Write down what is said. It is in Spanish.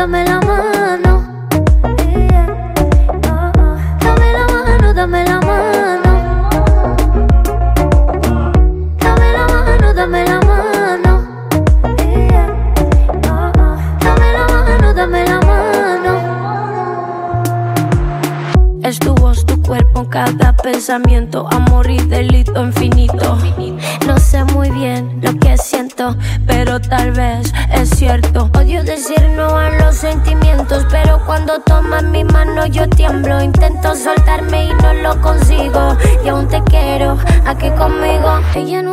dame la mano. Dame la mano, dame la mano. Dame la mano, dame la mano. Dame la mano, dame la mano. Es tu voz, tu cuerpo, cada pensamiento, amor y delito infinito. No sé muy bien lo que siento, pero tal vez es cierto. Odio decir no a los sentimientos, pero cuando tomas mi mano yo tiemblo. Intento soltarme y no lo consigo, y aún te quiero aquí conmigo. Ella no